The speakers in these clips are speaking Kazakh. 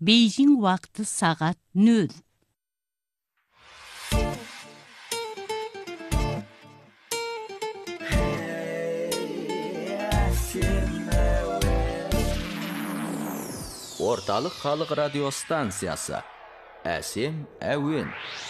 Бейжің уақыты сағат 0. Орталық халық радио станциясы. Әсем әуен.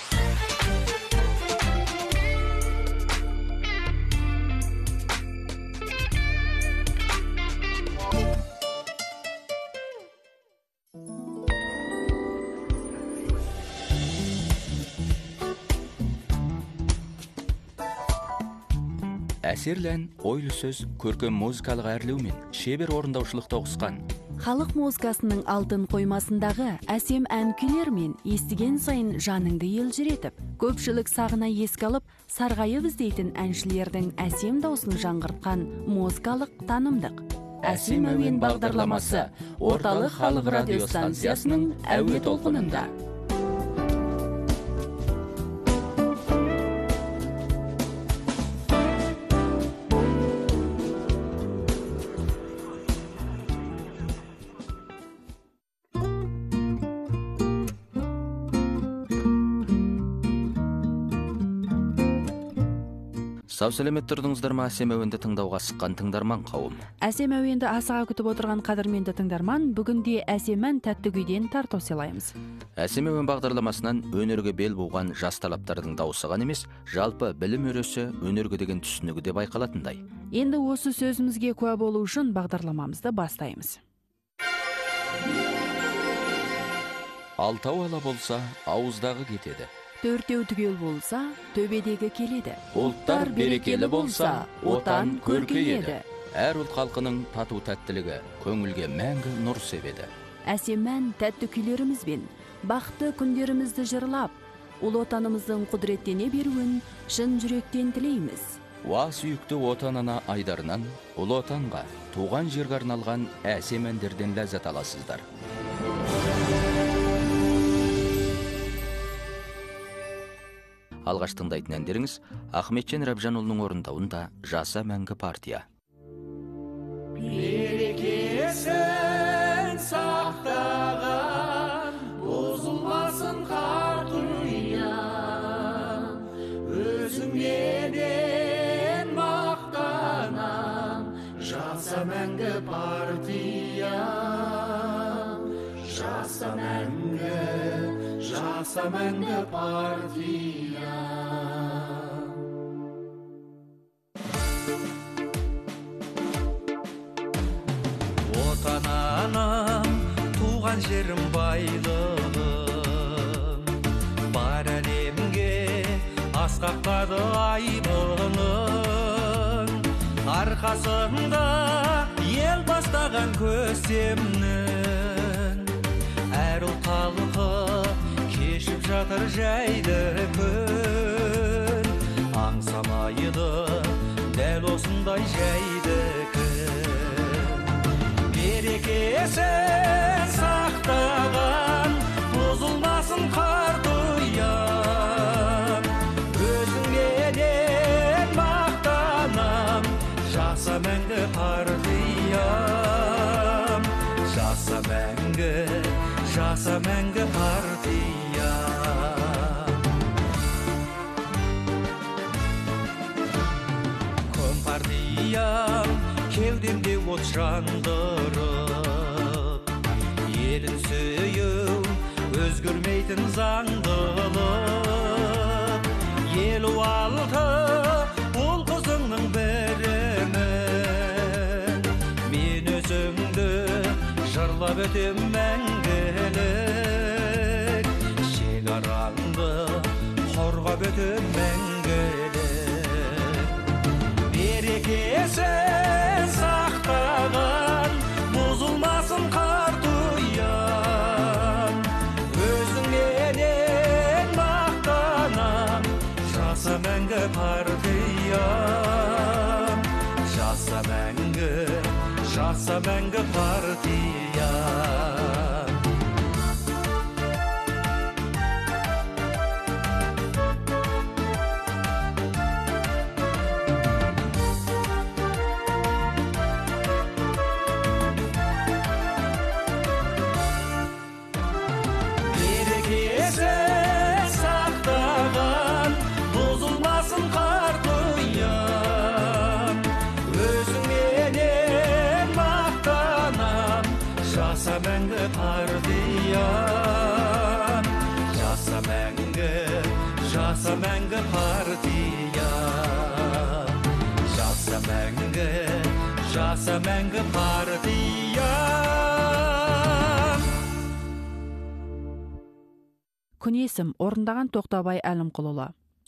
Әсерлән ойлы сөз, көркем музыкалық әрлеумен шебер орындаушылық тоғысқан. Халық музыкасының алтын қоймасындағы әсем ән күйлер мен естіген сайын жаныңды елжіретіп, көпшілік сағына еске алып, сарғайып іздейтін әншілердің әсем даусын жаңғыртқан музыкалық танымдық. Әсем әуен бағдарламасы Орталық халық радио станциясының әуе толқынында. Сау сәлемет тұрдыңыздар ма? Әсем әуенді тыңдауға шыққан тыңдарман қауым. Әсем әуенді асыға күтіп отырған қадірменді тыңдарман, бүгінде әсем ән тәтті күйден тарту сыйлаймыз. Әсем әуен бағдарламасынан өнерге бел буған жас талаптардың дауысы ғана емес, жалпы білім өресі өнерге деген түсінігі де байқалатындай. Енді осы сөзімізге куә болу үшін бағдарламамызды бастаймыз. Алтау ала болса, ауыздағы кетеді. Төртеу түгел болса, төбедегі келеді. Ұлттар берекелі болса, отан көркейеді. Әр ұлт халқының тату тәттілігі көңілге мәңгі нұр себеді. Әсем ән тәтті күйлерімізбен бақытты күндерімізді жырлап, ұлы отанымыздың құдіреттене беруін шын жүректен тілейміз. Уа сүйікті отанына айдарынан, ұлы отанға, туған жерге арналған әсем әндерден ләззат аласыздар. Алғаш тыңдайтын әндеріңіз Ахметжан Рабжанұлының орындауында Жаса мәңгі партия. Берекесін сақтаған, бұзылмасын қартуям, өзіңнен мақтанам, жаса мәңгі партиям, жаса мәңгі партия. Отан анам, туған жерім байлығым, бар әлемге асқақтады айбының, арқасында ел бастаған көсемнің, әр ұлт халқы кешіп жатыр жайды күн, аңсамайды дәл осындай жайды күн. Берекесін сақтаған, бұзылмасын қартуям, өзіңнен мақтанам, жаса мәңгі партиям, жаса мәңгі партия. Компартиям кеудемде от жандырып, елін сүйеу өзгермейтін заңдылық, елу алты ұл қызыңның бірімін, мен өзіңді жырлап өтем мәңгілік, шекараңды қорғап өтем мәңгілік. Берекесін сақтаған, бұзылмасын қартуям, өзіңнен мақтанам, жаса мәңгі партиям, жаса мәңгі партия. мәңгі партия, жаса мәңгі партия, жаса мәңгі партия. Күн есім орындаған Тоқтабай Әлімқұлұлы.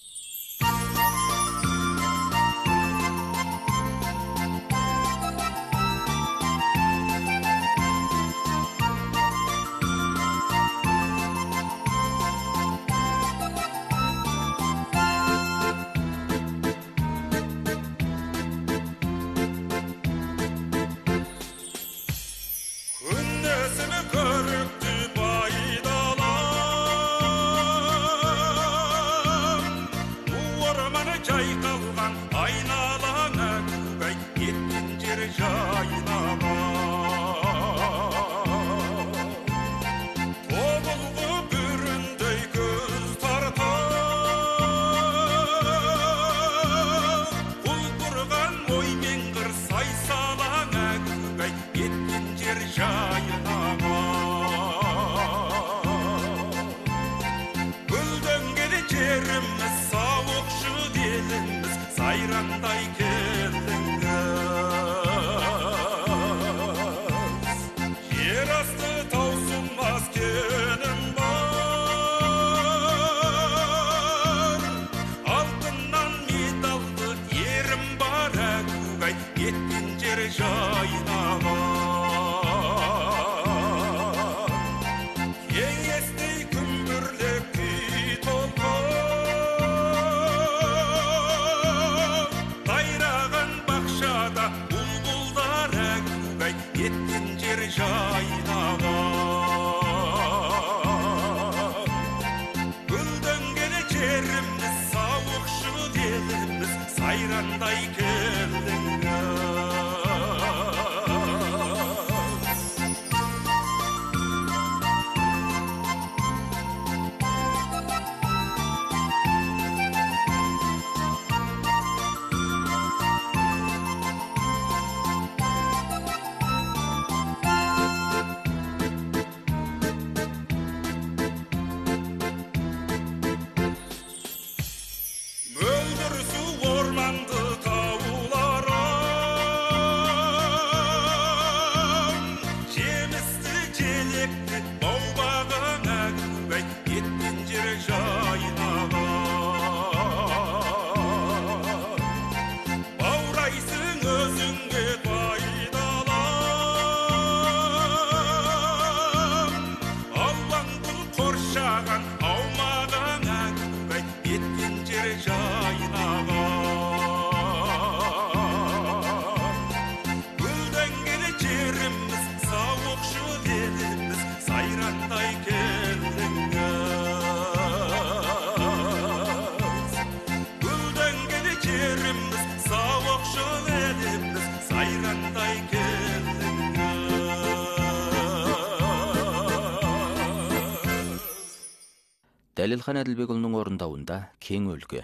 Дәлелхан Әділбекұлының орындауында Кең өлке.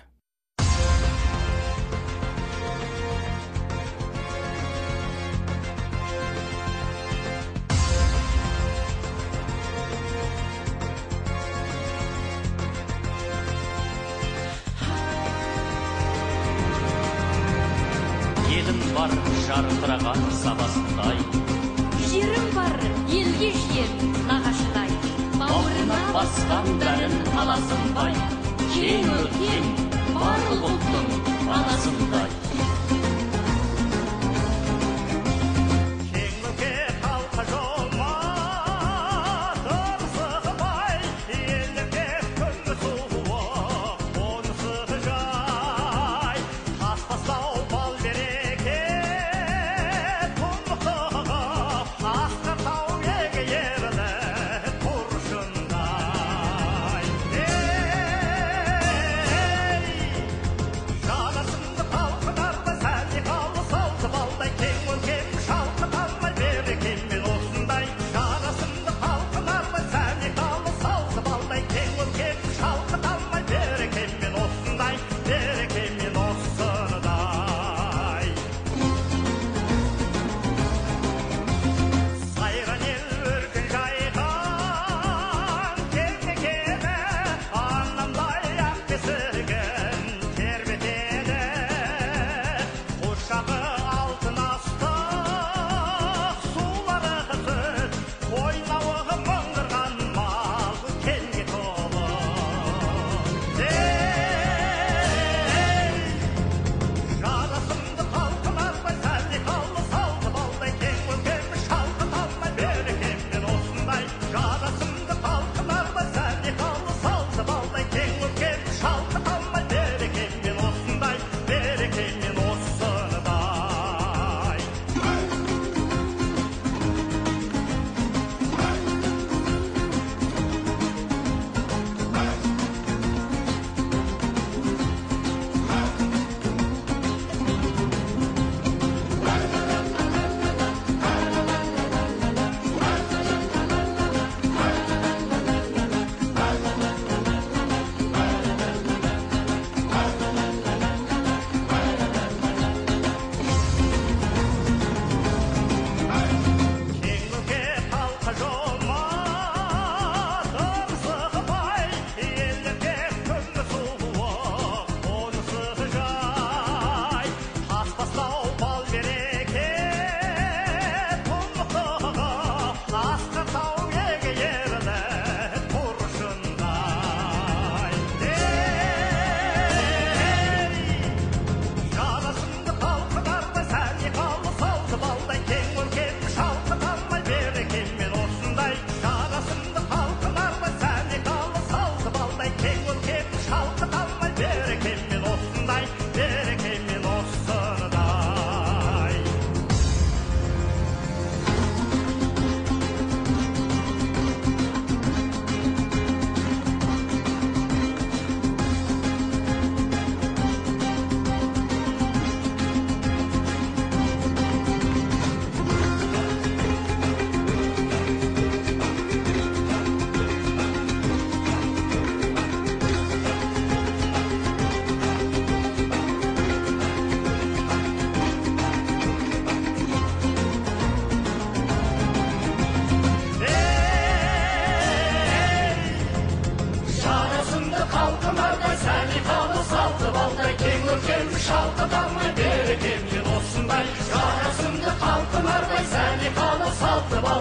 Елім бар жарқыраған сабасындай, жерім бар елге жер нағашыдай, бауырына басқан дәрін аласындай, кең өлкем барлық ұлттың баласындай. Кең өлке халқы жолма, тұрсығымай, еліңе күнгі суық, онысы жай. Аспастау бал береке, тұнықтығы, асқартау еге ерлі құршындай. Жанасымды қалқы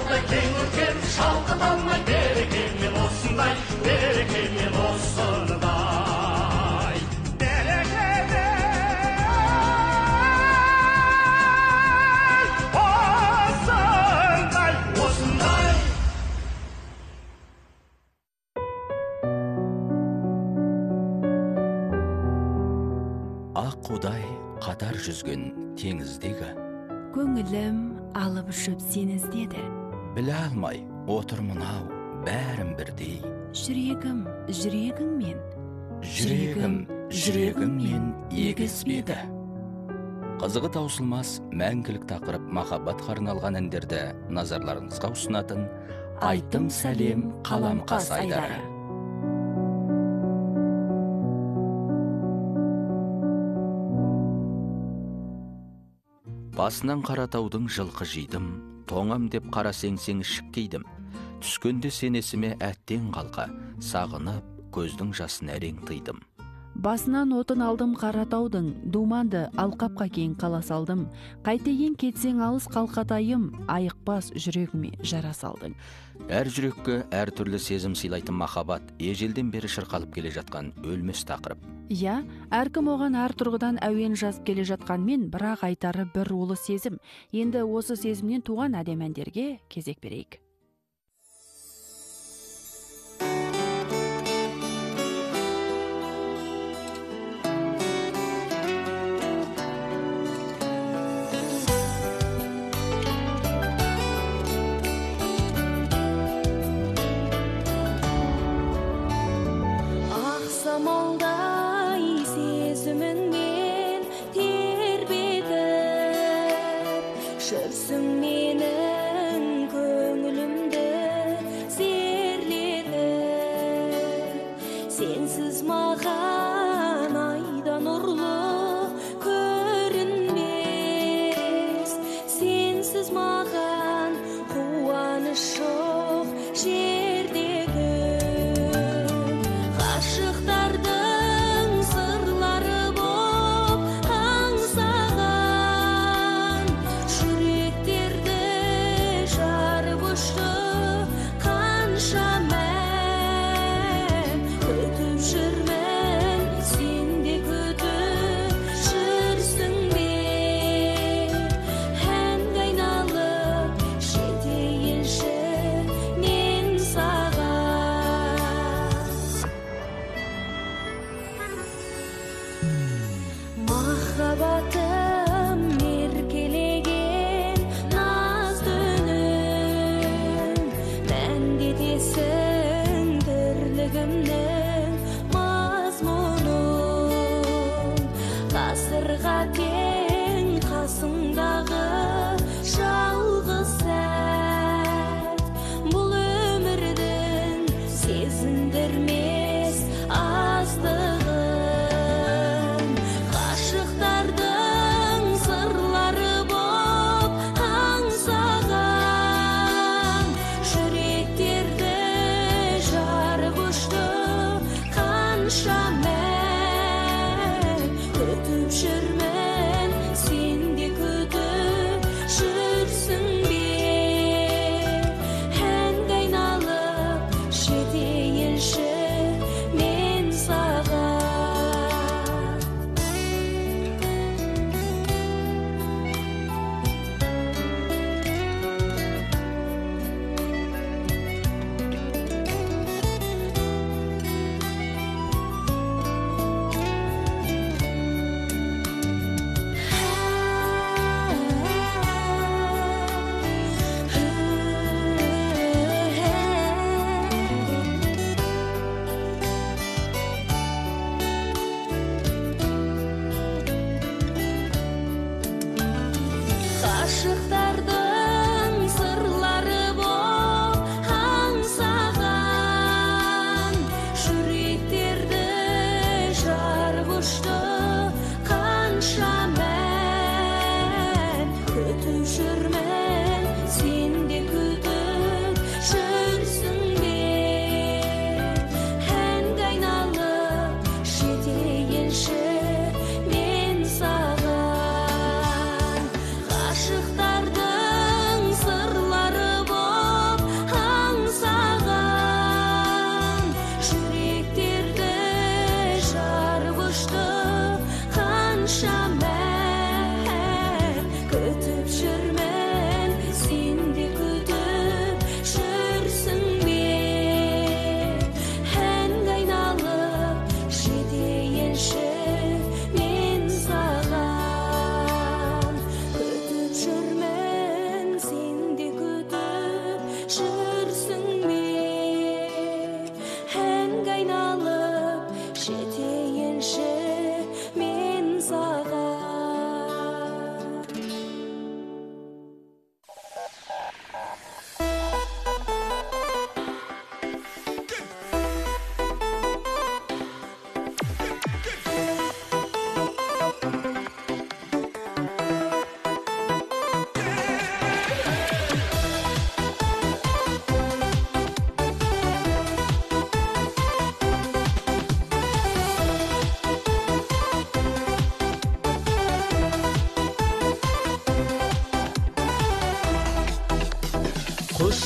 таудай кең өркен шалқыта алмай берекемен осындай берекемен осындай ақ қудай қатар жүзген теңіздегі көңілім алып ұшып сені іздеді. біле алмай отыр мынау бәрін бірдей. Жүрегіммен жүрегіммен егіспеді. Қызығы таусылмас мәңгілік тақырып махаббатқа арналған әндерді назарларыңызға ұсынатын Айтым сәлем қаламқас айдары. Басынан Қаратаудың жылқы жидым, тоңам деп қара сеңсең шіккейдім. Түскенде сен есіме әттен қалқа, сағынып көздің жасын әрең тыйдым. Басынан отын алдым Қаратаудың, думанды алқапқа кейін қала салдым. Қайтейін кетсең алыс қалқатайым, айықпас жүрегіме жара салдың. Әр жүрекке әр түрлі сезім сыйлайтын махаббат ежелден бері шырқалып келе жатқан өлмес тақырып. Иә, әркім оған әр тұрғыдан әуен жазып келе жатқанмен, бірақ айтары бір улы сезім. Енді осы сезімнен туған әдем әндерге кезек берейік. Жүрсің менің көңілім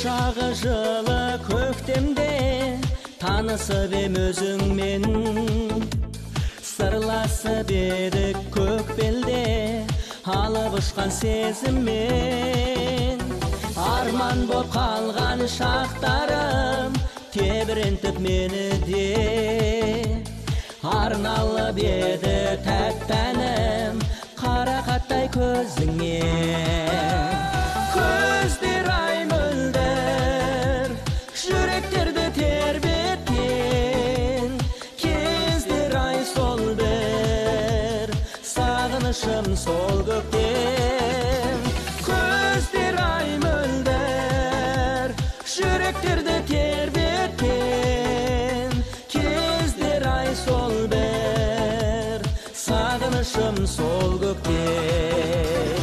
Құшағы жылы көктемде танысып ем өзіңмен, сырласып едік көк белде алып ұшқан сезіммен. Арман боп қалған шақтарым тебірентіп мені де, арналып еді тәттәнім қарақаттай көзіңе. Көздер ай мөлдір, жүректерді тербеткен, кездер ай сол бір, сағынышым сол көктем. Көздер ай мөлдір, жүректерді тербеткен, кездер ай сол бір, сағынышым сол көктем.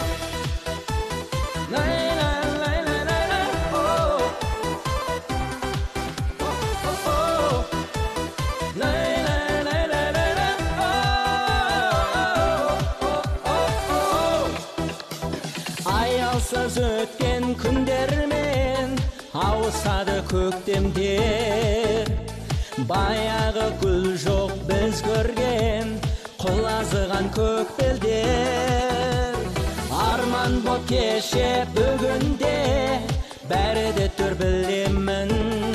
Аялсыз өткен күндермен ауысады көктемдер, баяғы гүл жоқ біз көрген құлазыған көк белдер. Арман боп кеше бүгінде бәрі де түр білемін,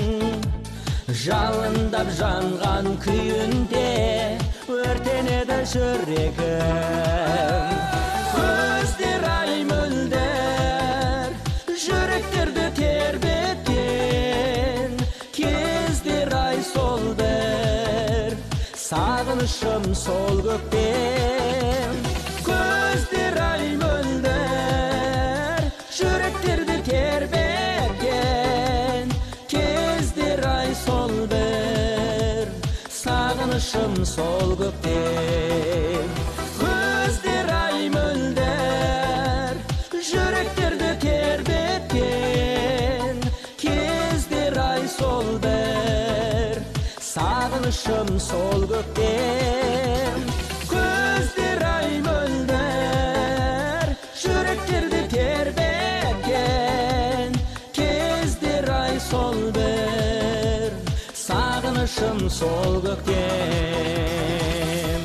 жалындап жанған күйінде өртенеді жүрегім. Көздер ай мөлдір, жүректерді тербеткен, кездер ай сол бір, сағынышым сол көктем. Көздер ай мөлдір, жүректерді тербеткен, кездер ай сол бір, сағынышым сол көктем. Көздер ай мөлдір, жүректерді тербеткен, кездер ай сол бір, сағынышым сол көктем. Көздер ай мөлдір, жүректерді тербеткен, кездер ай сол бір, сағынышым сол көктем.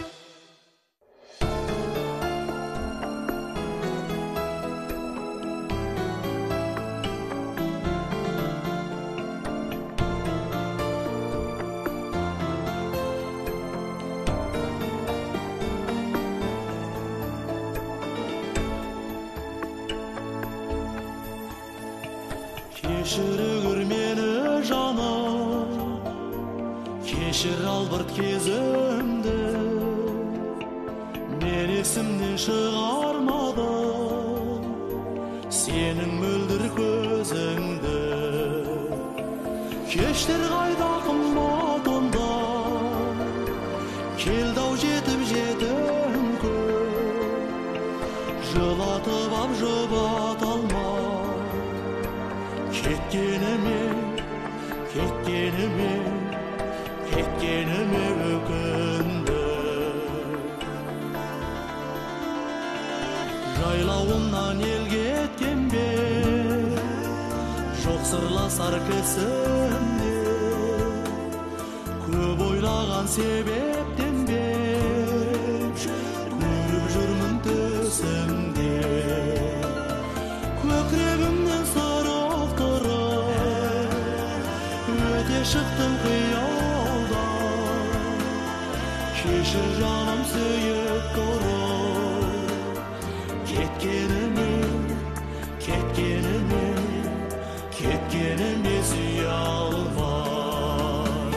Кешірігір мені жаным, кешір албырт кезімді, мен есімнен шығармадым сенің мөлдір көзіңді. Кештер қайда қымбат онда, келді-ау жетіп жетім көп, жылатып ап жұбата алмай кеткеніме өкінді. Жайлауымнан ел кеткен бе, жоқ сырласар кісімде, көп ойлаған себептен бе, көріп жүрмін төсіңде. Көкірегімнен сырық тұрып өте шықтым қиялдан, кешір жаным сүйіп тұрып кеткеніме сүйе алмай.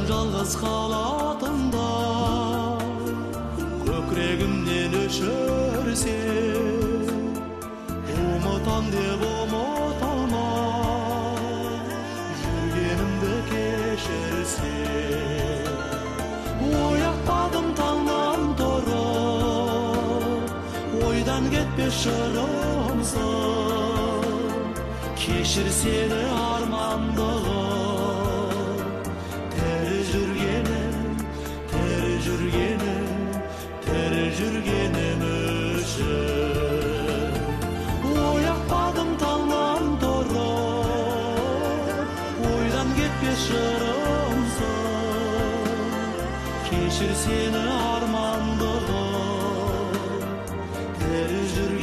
Жалғыз қалатында көкірегімнен өшіп шырымса, кешір сені армандығым. Тірі жүргенім үшін. Ояқпадым таңнан тұрып, ойдан кетпес шырымса, кешір сені армандығым. Тірі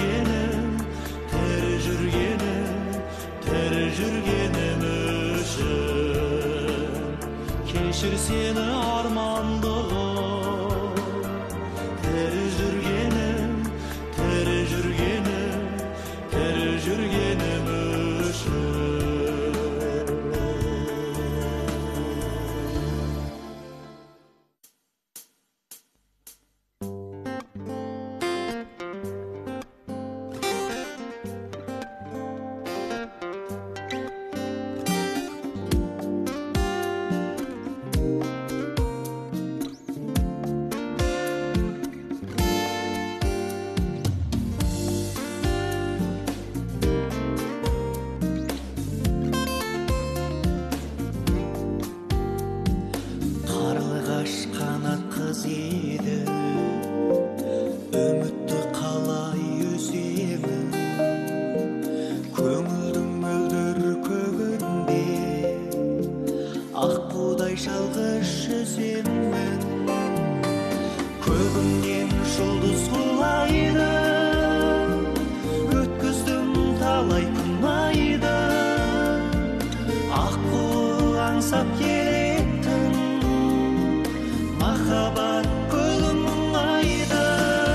жүргенім үшін. Кешір сені армандығым. Тірі жүргенім Қарлығаш қанат қыз еді, үмітті қалай өземін. Көңілдің мөлдір көгінде ақ будай жалғыз жүземін. Көгімнен жұлдыз құлайды, өткіздім талай күн айды. Аққу аңсап келетін махаббат гүлі мұңайды.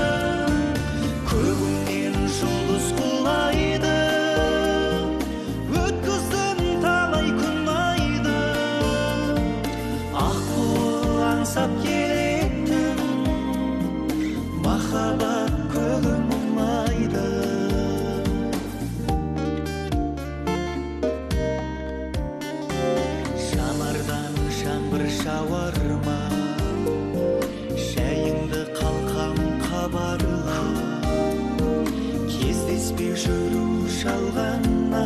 Көгімнен жұлдыз құлайды, өткіздім талай күн айды. Аққу аңсап келетін махаббат гүлі мұңайды. Жанардан жаңбыр жауар ма, жайыңды қалқам қабарла. Кездеспей жүру жалғанна,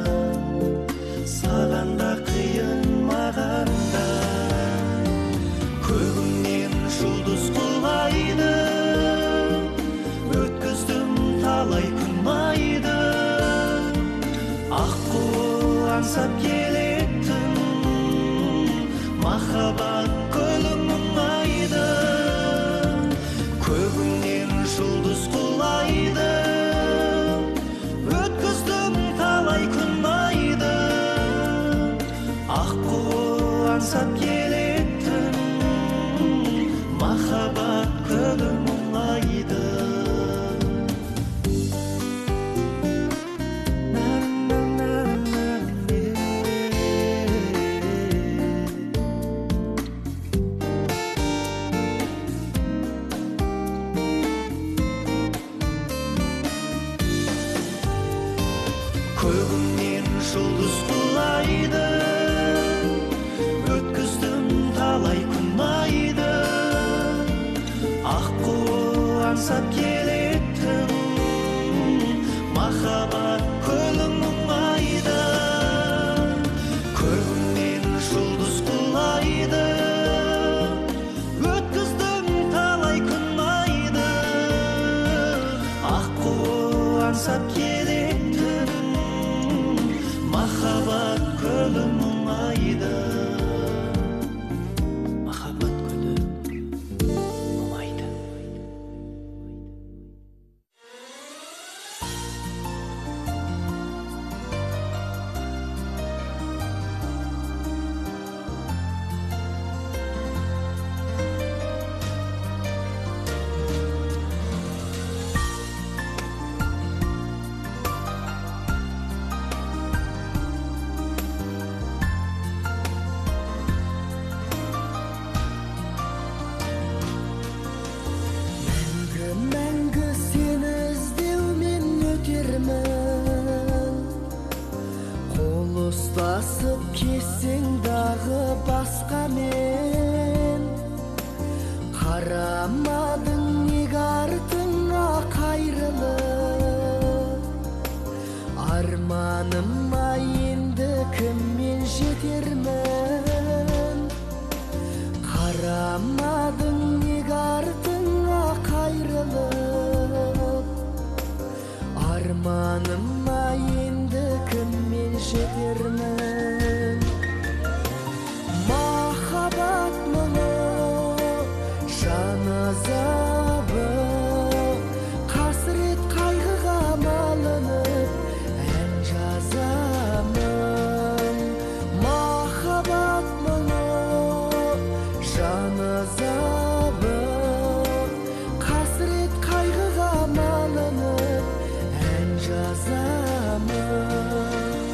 саған да қиын маған да. Көгімнен жұлдыз құлайды, өткіздім талай күн айды. Аққу аңсап келетін махаббат гүлі мұңайды. Көгімнен жұлдыз құлайды, өткіздім талай күн айды. Аққу аңсап келетін махаббат гүлі мұңайды. Көгімнен жұлдыз құлайды, өткіздім талай күн айды. Аққу аңсап келетін махаббат гүлі мұңайды. Көгімнен жұлдыз құлайды, өткіздім талай күн айды. Аққу аңсап келетін махаббат гүлі мұңайды. Махаббат гүлі мұңайды. Мәңгі сені іздеумен өтермін. Қол ұстасып кессең дағы басқамен. Қарамадың неге артыңа қайрылып. арманыма енді кіммен жетермін, қарамадың неге артыңа қайрылып, арманыма енді кіммен жетермін. Махаббат мұңы, жан азабы, қасірет қайғыға малынып ән жазамын. Махаббат мұңы, жан азабы, қасірет қайғыға малынып ән жазамын.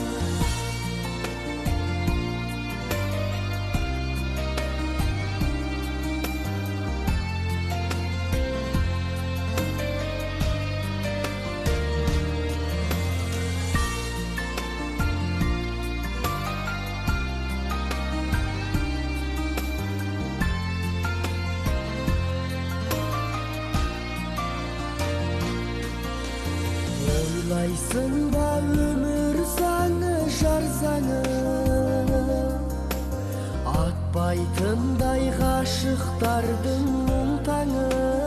Ойлайсың ба өмір заңы, жар заңы, атпайтындай ғашықтардың мұң таңы.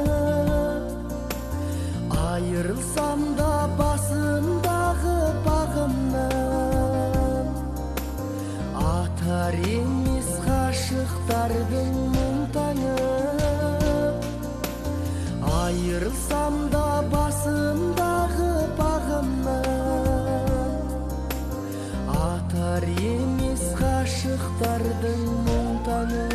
Айырылсам да басымдағы бағымнан, атар емес ғашықтардың мұң таңы. Айырылсам да басымдағы бағымнан, атар емес ғашықтардың мұң таңы.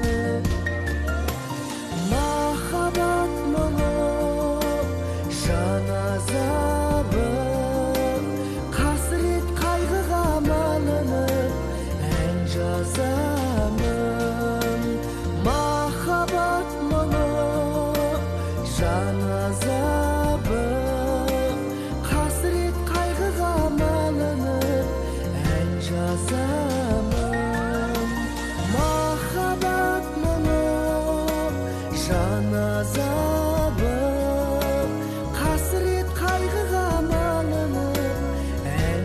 Махаббат мұңы, жан азабы, қасірет қайғыға малынып ән жазамын. Махаббат мұңы, жан азабы, қасірет қайғыға малынып ән жазамын. Махаббат мұңы, жан азабы, қасірет қайғыға малынып ән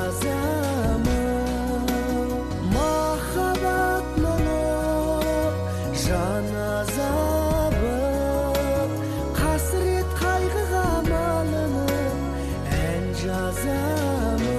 жазамын. Махаббат мұңы, жан азабы, қасірет қайғыға малынып ән жазамын.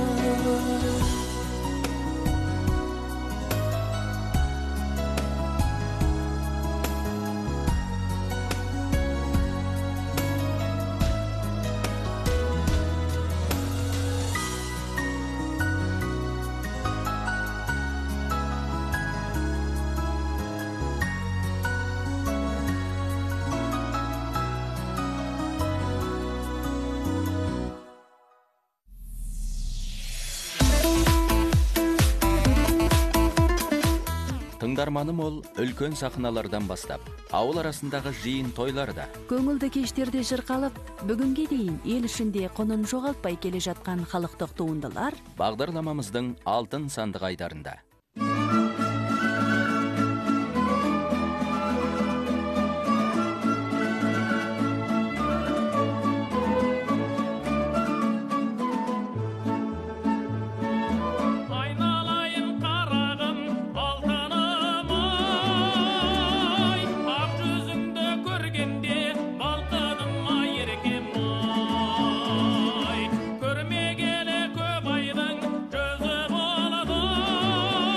Тыңдарманым ол үлкен сахналардан бастап, ауыл арасындағы жиын тойларда, Көңілді кештерде шырқалып, бүгінге дейін ел ішінде құнын жоғалтпай келе жатқан халықтық туындылар бағдарламамыздың алтын сандық айдарында. Айналайын қарағым, алтыным ай, ақ жүзіңді көргенде балқыдым ай, еркем ай. Көрмегелі көп айдың жүзі болды,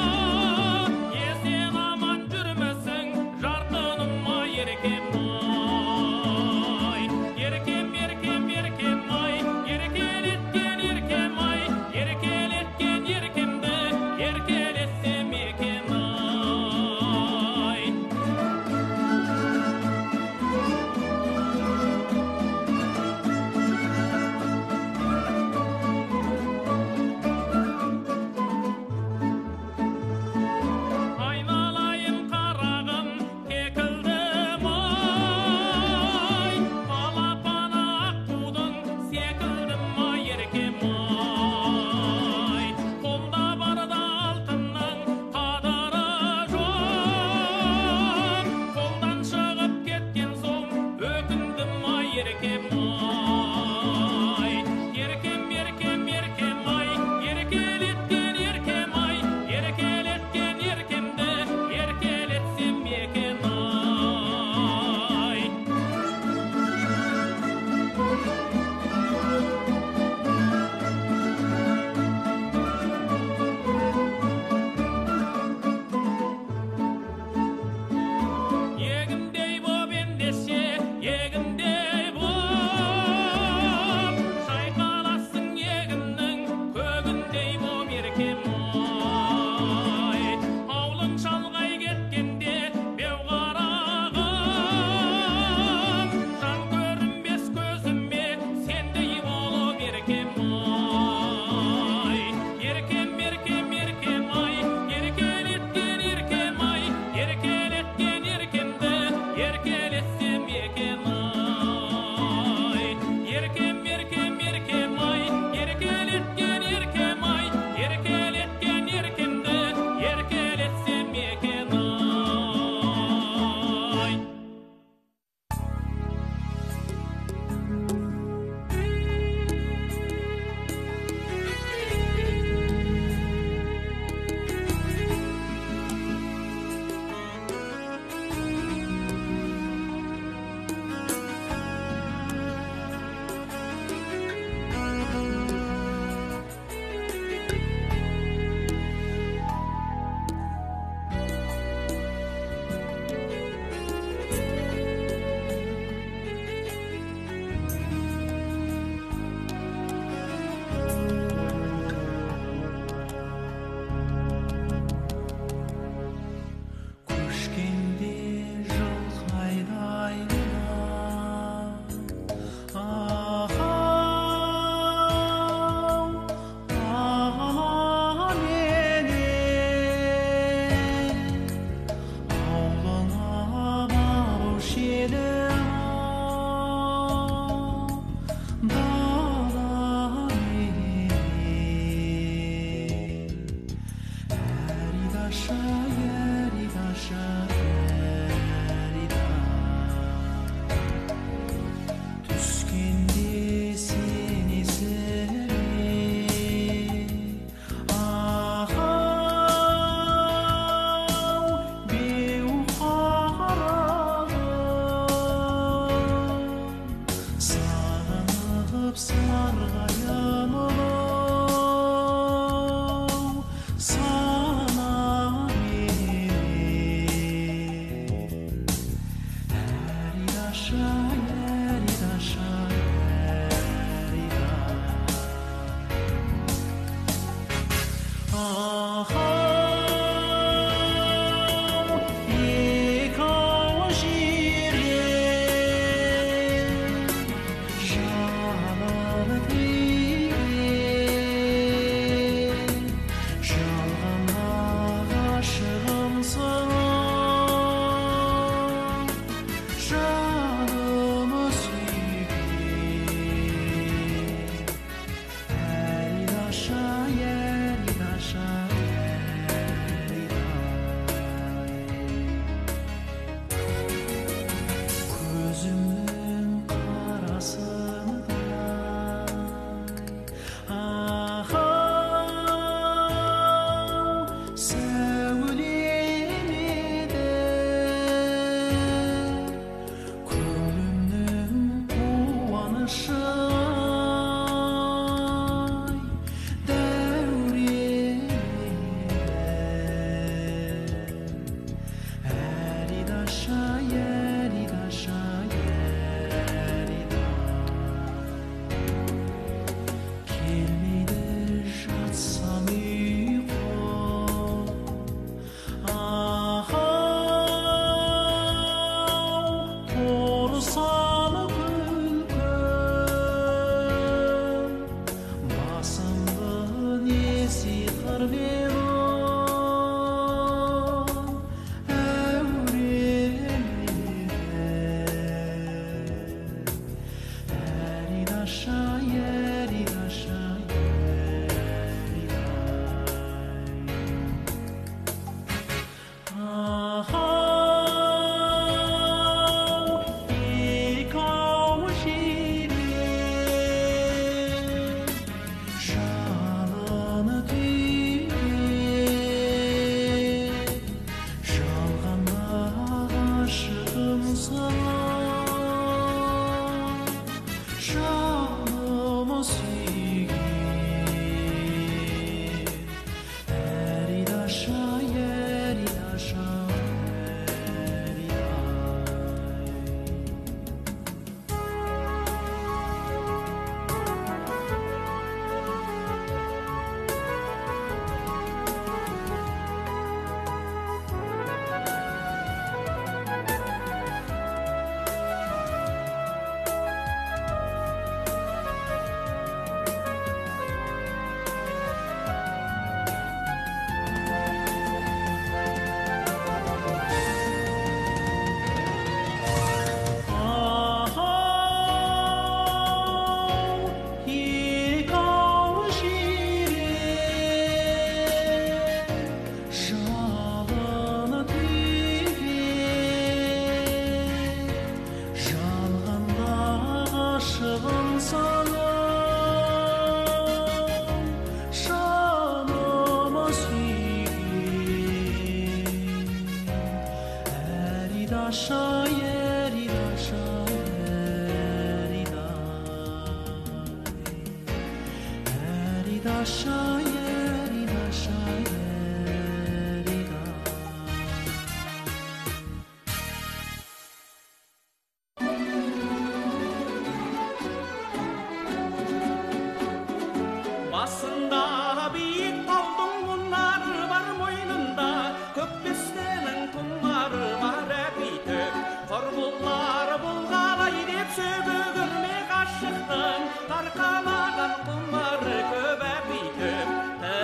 Басында биік таудың мұнары бар мойнында, көкбестенің тұмары бар әбитіп. Құрбылар бұлғалай деп сөбігірме ғашықтың, тарқамаған құмары көп әбитіп.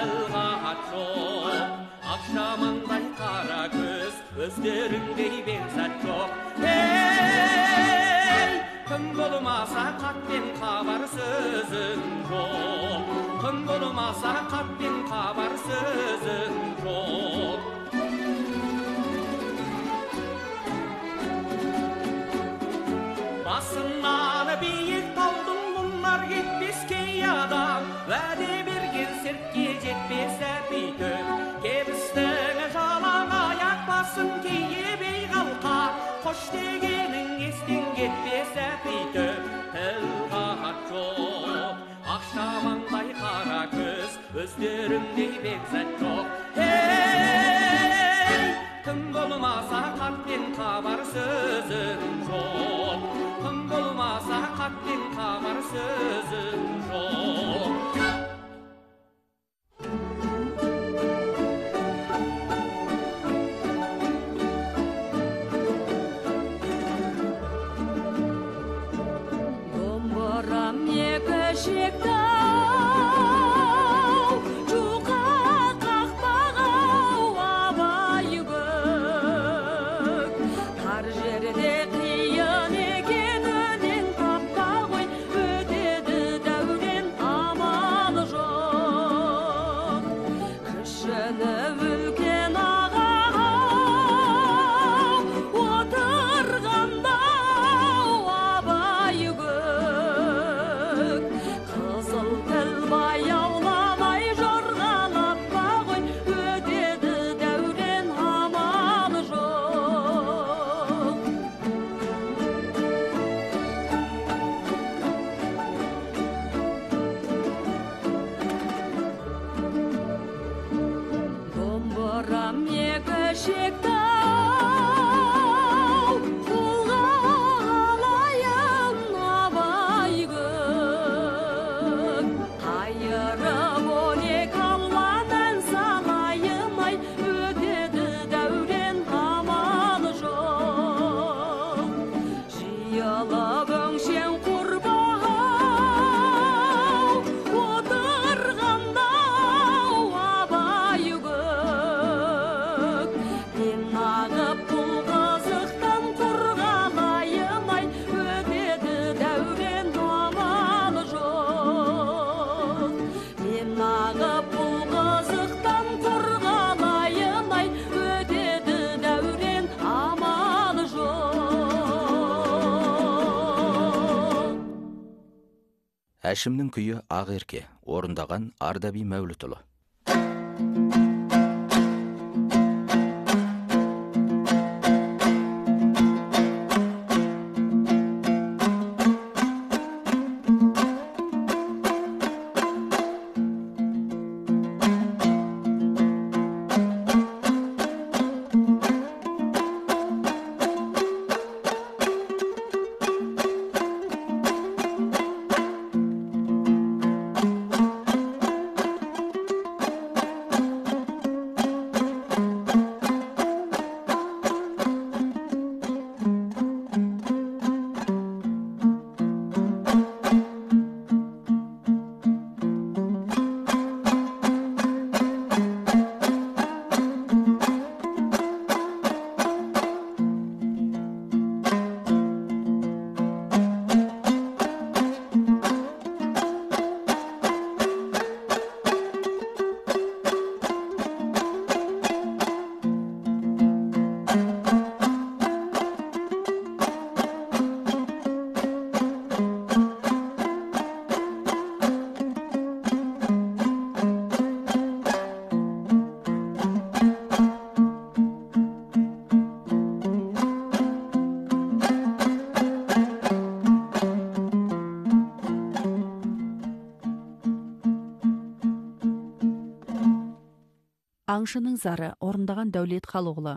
Тілғат жоқ, ақшамандай қара көз, өздеріңдей бекзат жоқ. Күн болмаса қатпен қабар сөзің жоқ. Күн болмаса қатпен қабар сөзің жоқ. Басынан биік таудың мұнар кетпес кей адам, уәде берген сертке жетпес әбитіп. Кебістің жалаң аяқ басын киебей қалқа, қош дегенің естен кетпес әбитіп. Тілғат жоқ, ақшамандай қара көз, өздеріңдей бекзат жоқ. Күн болмаса қатпен қабар сөзің жоқ. Күн болмаса қатпен қабар сөзің жоқ. Домбырам екі шекті жер Әшімнің күйі Ақерке, орындаған Ардаби Мәулітұлы. Аңшының зары, орындаған Дәулет Қалуғлы.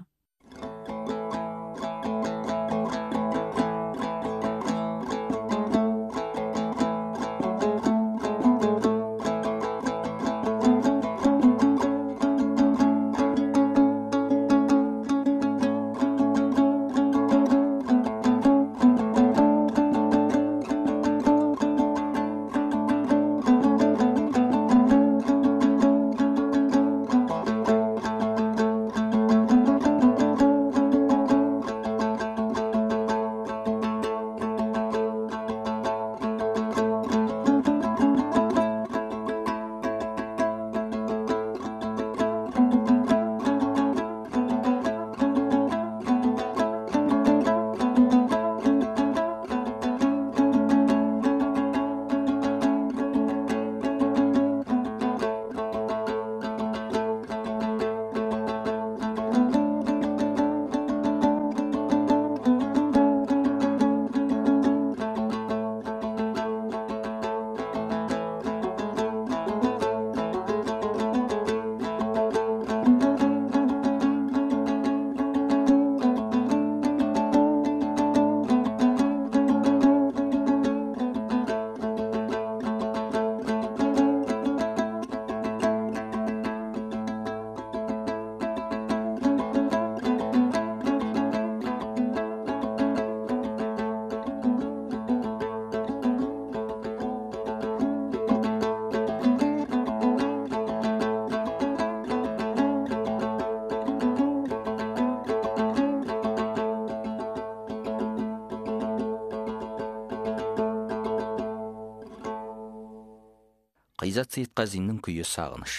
Қайзат Сейітқазинның күйі Сағыныш.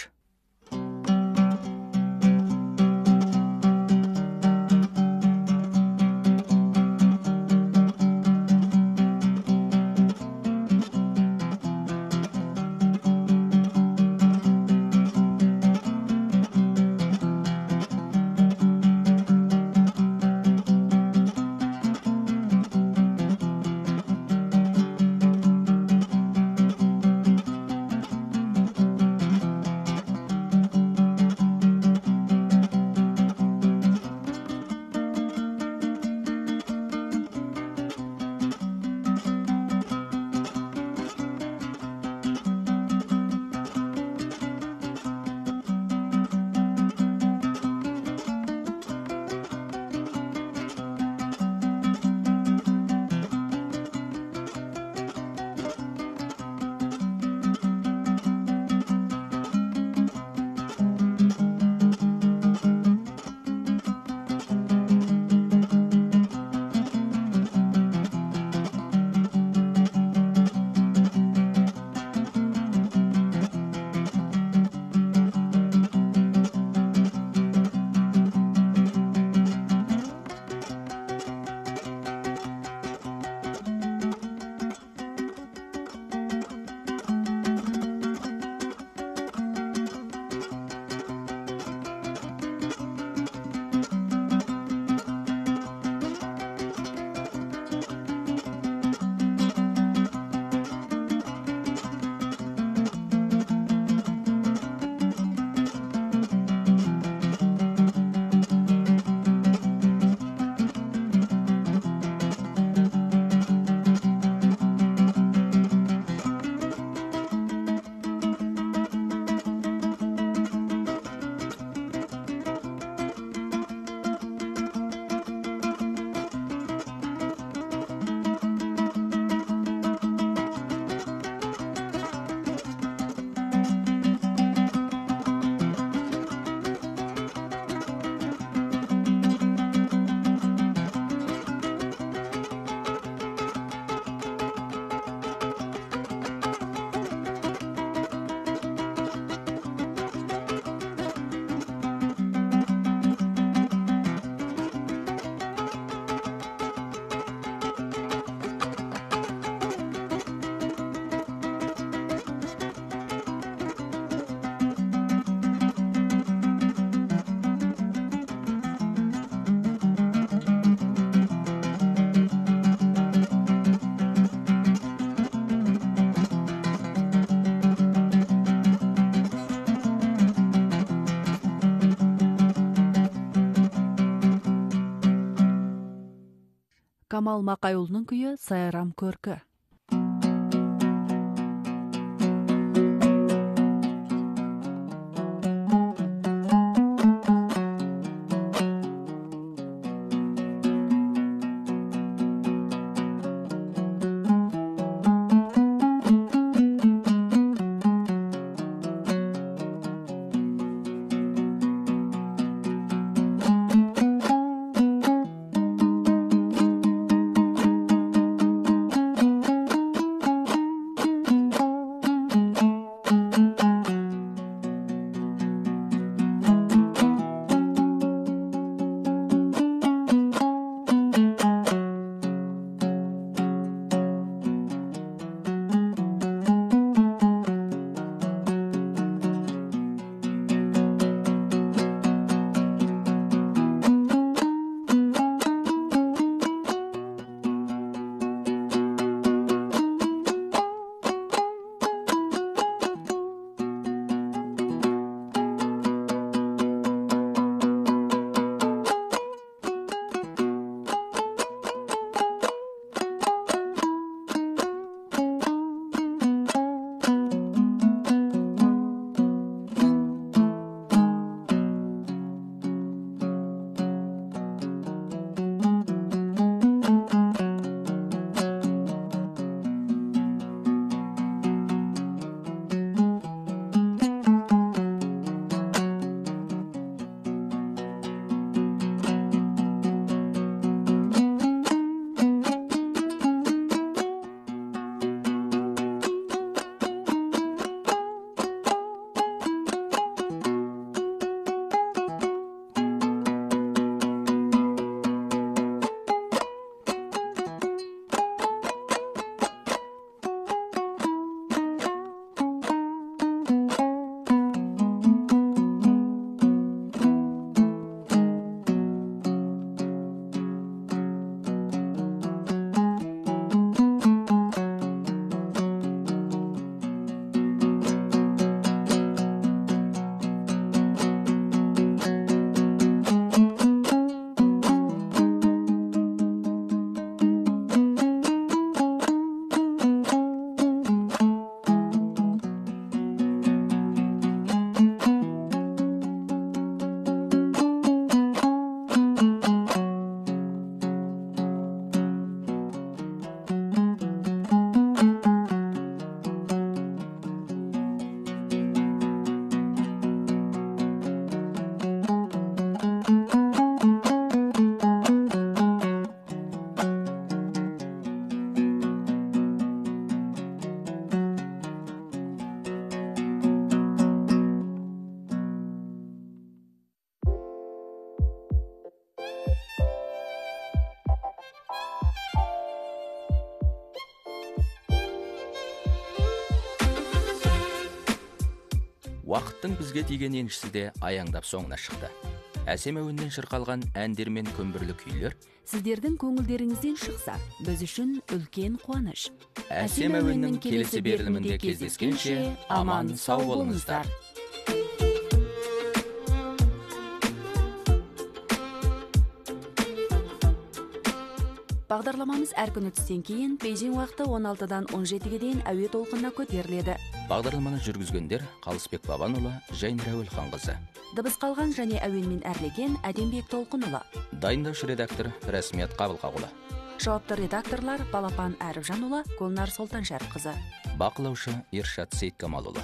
Камал Макайұлының күйі Сайрам көркі. Уақыттың бізге тиген еншісі де аяңдап соңына шықты. Әсем әуеннен шырқалған әндер мен көмбірлі күйлер сіздердің көңілдеріңізден шықса, біз үшін үлкен қуаныш. Әсем әуеннің келесі берілімінде кездескенше аман сау болыңыздар. Бағдарламамыз әр күні түстен кейін Бейжің уақыты 16-дан 17-ге дейін әуе толқынына көтеріледі. Бағдарламаны жүргізгендер Қалысбек Бабанұлы, Жайнар Әуелханқызы. Дыбыс қалған және әуенмен әрлеген Әдембек Толқынұлы. Дайындаушы редактор Рәсмият Қабылқағұлы. Жауапты редакторлар Балапан Әріпжанұлы, Гүлнар Солтаншәріпқызы. Бақылаушы Иршат Сейткамалұлы.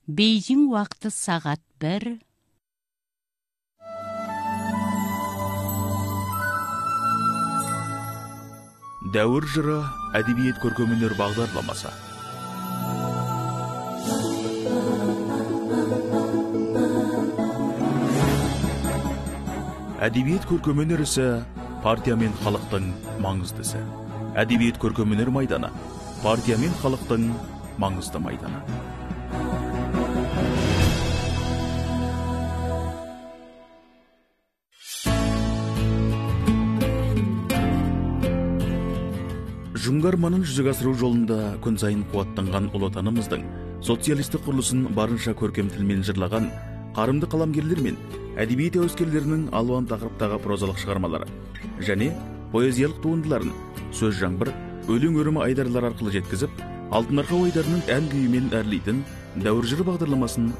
Бейжің уақыты сағат 1. Дәуір жыры әдебиет көркемөнер бағдарламасы. Әдебиет көркемөнер ісі партия мен халықтың маңыздысы. Әдебиет көркемөнер майданы партия мен халықтың маңызды майданы. Жүңгі арманын жүзеге асыру жолында күн сайын қуаттанған ұлы отанымыздың социалистік құрылысын барынша көркем тілмен жырлаған қарымды қаламгерлер мен әдебиет әуескерлерінің алуан тақырыптағы прозалық шығармалары және поэзиялық туындыларын сөз жаңбыр, өлең өрімі айдарлар арқылы жеткізіп, алтын арқа ойдарының ән күйімен әрлейтін дәуір жыры бағдарламасын